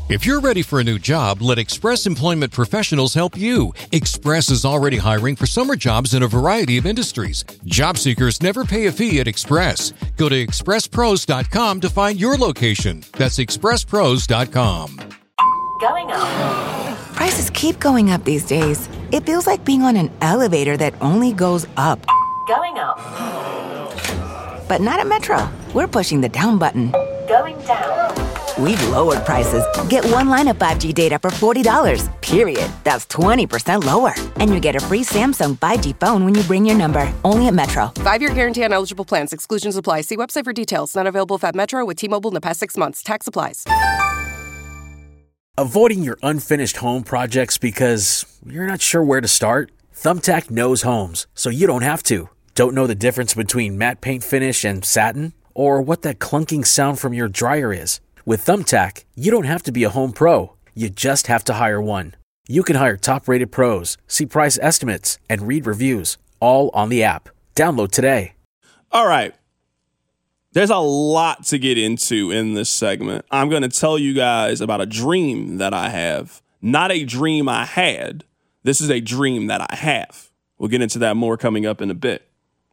If you're ready for a new job, let Express Employment Professionals help you. Express is already hiring for summer jobs in a variety of industries. Job seekers never pay a fee at Express. Go to expresspros.com to find your location. That's expresspros.com. Going up. Prices keep going up these days. It feels like being on an elevator that only goes up. Going up. But not at Metro. We're pushing the down button. Going down. We've lowered prices. Get one line of 5G data for $40, period. That's 20% lower. And you get a free Samsung 5G phone when you bring your number. Only at Metro. 5-year guarantee on eligible plans. Exclusions apply. See website for details. Not available at Metro with T-Mobile in the past 6 months. Tax applies. Avoiding your unfinished home projects because you're not sure where to start? Thumbtack knows homes, so you don't have to. Don't know the difference between matte paint finish and satin? Or what that clunking sound from your dryer is? With Thumbtack, you don't have to be a home pro. You just have to hire one. You can hire top-rated pros, see price estimates, and read reviews, all on the app. Download today. All right. There's a lot to get into in this segment. I'm going to tell you guys about a dream that I have. Not a dream I had. This is a dream that I have. We'll get into that more coming up in a bit.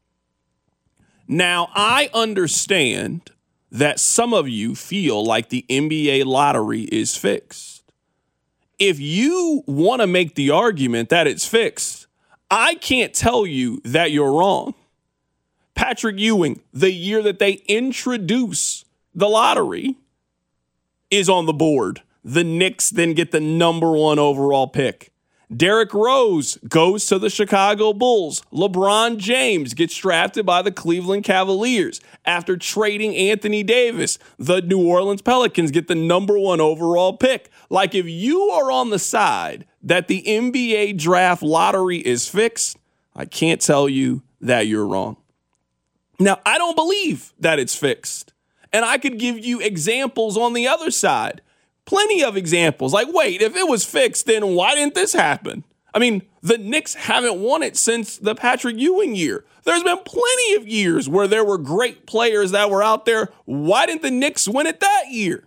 Now, I understand that some of you feel like the NBA lottery is fixed. If you want to make the argument that it's fixed, I can't tell you that you're wrong. Patrick Ewing, the year that they introduce the lottery, is on the board. The Knicks then get the number 1 overall pick. Derrick Rose goes to the Chicago Bulls. LeBron James gets drafted by the Cleveland Cavaliers. After trading Anthony Davis, the New Orleans Pelicans get the number 1 overall pick. Like, if you are on the side that the NBA draft lottery is fixed, I can't tell you that you're wrong. Now, I don't believe that it's fixed. And I could give you examples on the other side. Plenty of examples. Like, wait, if it was fixed, then why didn't this happen? I mean, the Knicks haven't won it since the Patrick Ewing year. There's been plenty of years where there were great players that were out there. Why didn't the Knicks win it that year?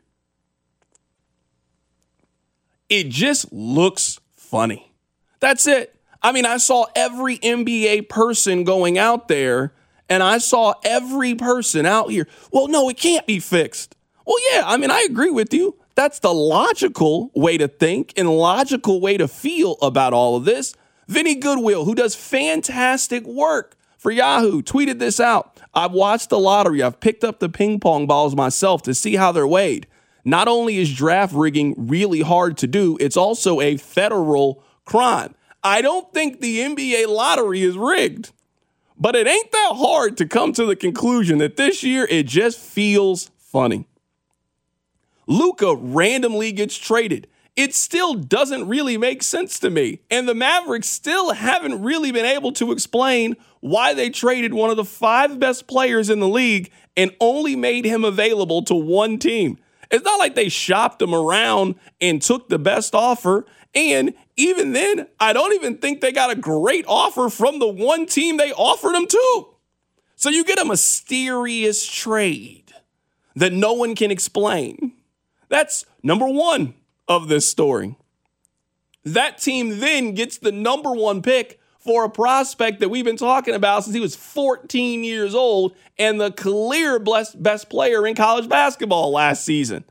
It just looks funny. That's it. I mean, I saw every NBA person going out there, and I saw every person out here. Well, no, it can't be fixed. Well, yeah, I mean, I agree with you. That's the logical way to think and logical way to feel about all of this. Vinny Goodwill, who does fantastic work for Yahoo, tweeted this out. I've watched the lottery. I've picked up the ping pong balls myself to see how they're weighed. Not only is draft rigging really hard to do, it's also a federal crime. I don't think the NBA lottery is rigged, but it ain't that hard to come to the conclusion that this year it just feels funny. Luka randomly gets traded. It still doesn't really make sense to me. And the Mavericks still haven't really been able to explain why they traded one of the 5 best players in the league and only made him available to one team. It's not like they shopped him around and took the best offer. And even then, I don't even think they got a great offer from the one team they offered him to. So you get a mysterious trade that no one can explain. That's number 1 of this story. That team then gets the number 1 pick for a prospect that we've been talking about since he was 14 years old and the clear best player in college basketball last season.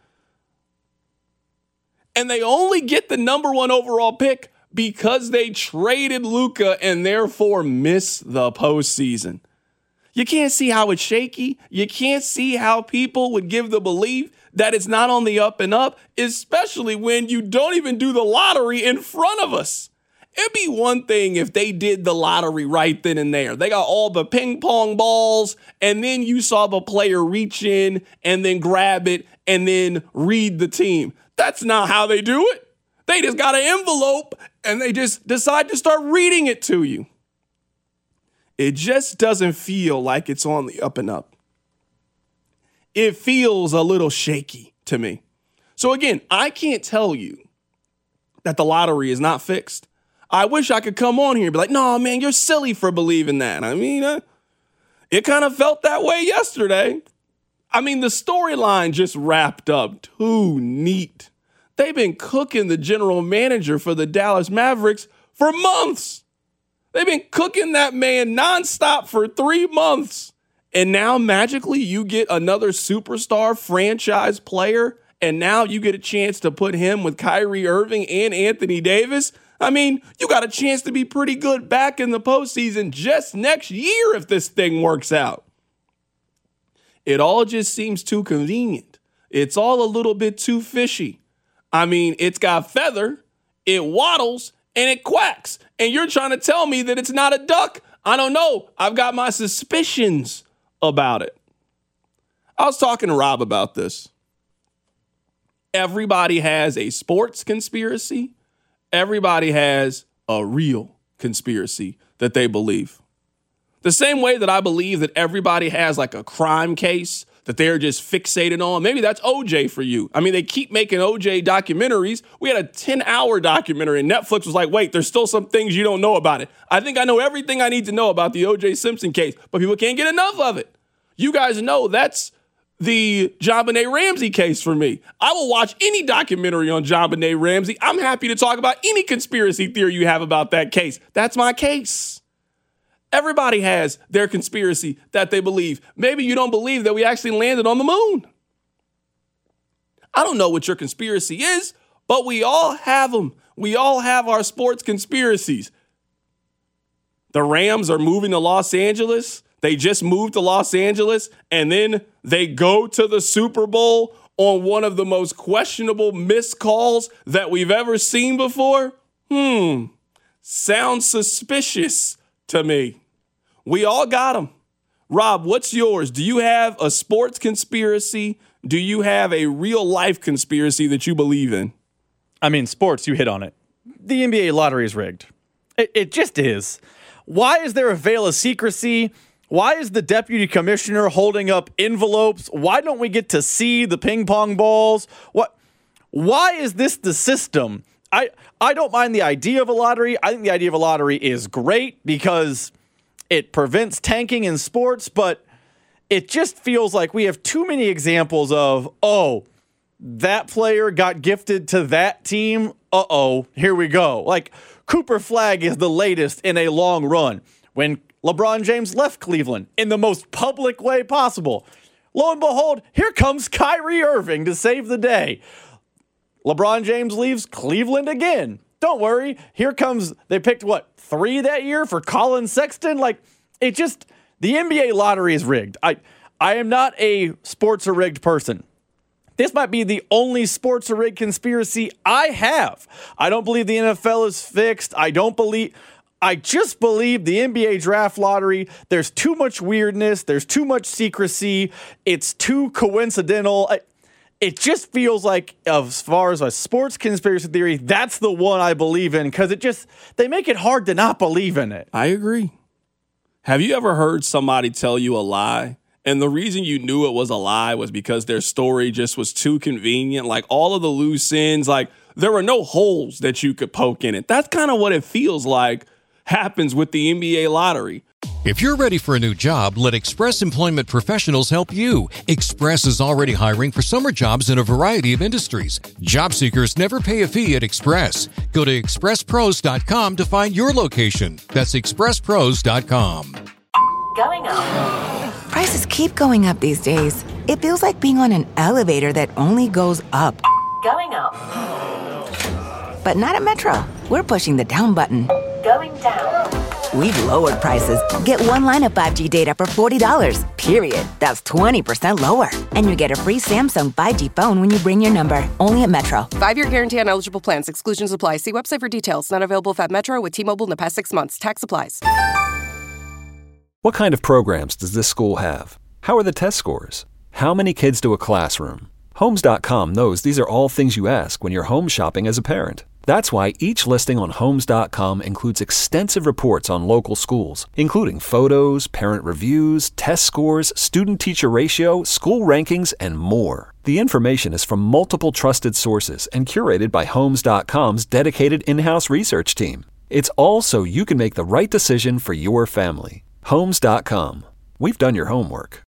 And they only get the number 1 overall pick because they traded Luka and therefore miss the postseason. You can't see how it's shaky. You can't see how people would give the belief that it's not on the up and up, especially when you don't even do the lottery in front of us. It'd be one thing if they did the lottery right then and there. They got all the ping pong balls, and then you saw the player reach in and then grab it and then read the team. That's not how they do it. They just got an envelope and they just decide to start reading it to you. It just doesn't feel like it's on the up and up. It feels a little shaky to me. So again, I can't tell you that the lottery is not fixed. I wish I could come on here and be like, no, man, you're silly for believing that. I mean, it kind of felt that way yesterday. I mean, the storyline just wrapped up too neat. They've been cooking the general manager for the Dallas Mavericks for months. They've been cooking that man nonstop for 3 months. And now magically you get another superstar franchise player, and now you get a chance to put him with Kyrie Irving and Anthony Davis. I mean, you got a chance to be pretty good back in the postseason just next year if this thing works out. It all just seems too convenient. It's all a little bit too fishy. I mean, it's got feather, it waddles, and it quacks. And you're trying to tell me that it's not a duck? I don't know. I've got my suspicions about it. I was talking to Rob about this. Everybody has a sports conspiracy. Everybody has a real conspiracy that they believe. The same way that I believe that everybody has like a crime case that they're just fixated on. Maybe that's OJ for you. I mean, they keep making OJ documentaries. We had a 10-hour documentary and Netflix was like, wait, there's still some things you don't know about it. I think I know everything I need to know about the OJ Simpson case, but people can't get enough of it. You guys know that's the JonBenet Ramsey case for me. I will watch any documentary on JonBenet Ramsey. I'm happy to talk about any conspiracy theory you have about that case. That's my case. Everybody has their conspiracy that they believe. Maybe you don't believe that we actually landed on the moon. I don't know what your conspiracy is, but we all have them. We all have our sports conspiracies. The Rams are moving to Los Angeles. They just moved to Los Angeles, and then they go to the Super Bowl on one of the most questionable missed calls that we've ever seen before. Sounds suspicious to me. We all got them. Rob, what's yours? Do you have a sports conspiracy? Do you have a real life conspiracy that you believe in? I mean, sports, you hit on it. The NBA lottery is rigged. It just is. Why is there a veil of secrecy? Why is the deputy commissioner holding up envelopes? Why don't we get to see the ping pong balls? Why is this the system? I don't mind the idea of a lottery. I think the idea of a lottery is great because it prevents tanking in sports, but it just feels like we have too many examples of, oh, that player got gifted to that team. Uh-oh, here we go. Like Cooper Flagg is the latest in a long run. When LeBron James left Cleveland in the most public way possible, lo and behold, here comes Kyrie Irving to save the day. LeBron James leaves Cleveland again. Don't worry. Here comes, they picked 3 that year for Colin Sexton? Like, it just, the NBA lottery is rigged. I am not a sports are rigged person. This might be the only sports are rigged conspiracy I have. I don't believe the NFL is fixed. I just believe the NBA draft lottery, there's too much weirdness. There's too much secrecy. It's too coincidental. It just feels like, as far as a sports conspiracy theory, that's the one I believe in because they make it hard to not believe in it. I agree. Have you ever heard somebody tell you a lie? And the reason you knew it was a lie was because their story just was too convenient. Like all of the loose ends, like there were no holes that you could poke in it. That's kind of what it feels like happens with the NBA lottery. If you're ready for a new job, let Express Employment Professionals help you. Express is already hiring for summer jobs in a variety of industries. Job seekers never pay a fee at Express. Go to expresspros.com to find your location. That's expresspros.com. Going up. Prices keep going up these days. It feels like being on an elevator that only goes up. Going up. But not at Metro. We're pushing the down button. Going down. We've lowered prices. Get one line of 5G data for $40, period. That's 20% lower. And you get a free Samsung 5G phone when you bring your number. Only at Metro. 5-year guarantee on eligible plans. Exclusions apply. See website for details. Not available at Metro with T-Mobile in the past 6 months. Tax applies. What kind of programs does this school have? How are the test scores? How many kids do a classroom? Homes.com knows these are all things you ask when you're home shopping as a parent. That's why each listing on Homes.com includes extensive reports on local schools, including photos, parent reviews, test scores, student-teacher ratio, school rankings, and more. The information is from multiple trusted sources and curated by Homes.com's dedicated in-house research team. It's all so you can make the right decision for your family. Homes.com. We've done your homework.